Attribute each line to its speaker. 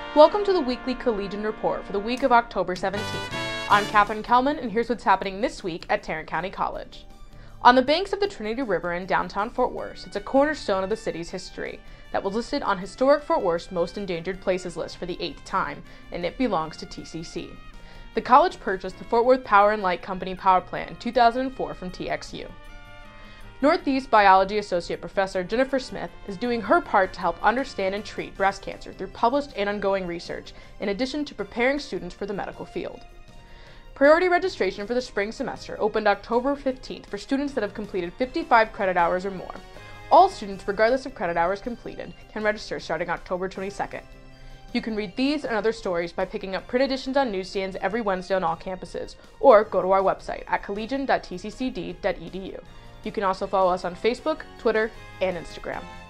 Speaker 1: Welcome to the weekly Collegian Report for the week of October 17th. I'm Katherine Kelman, and here's what's happening this week at Tarrant County College. On the banks of the Trinity River in downtown Fort Worth sits a cornerstone of the city's history that was listed on Historic Fort Worth's Most Endangered Places list for the 8th time, and it belongs to TCC. The college purchased the Fort Worth Power and Light Company power plant in 2004 from TXU. Northeast Biology Associate Professor Jennifer Smith is doing her part to help understand and treat breast cancer through published and ongoing research, in addition to preparing students for the medical field. Priority registration for the spring semester opened October 15th for students that have completed 55 credit hours or more. All students, regardless of credit hours completed, can register starting October 22nd. You can read these and other stories by picking up print editions on newsstands every Wednesday on all campuses, or go to our website at collegian.tccd.edu. You can also follow us on Facebook, Twitter, and Instagram.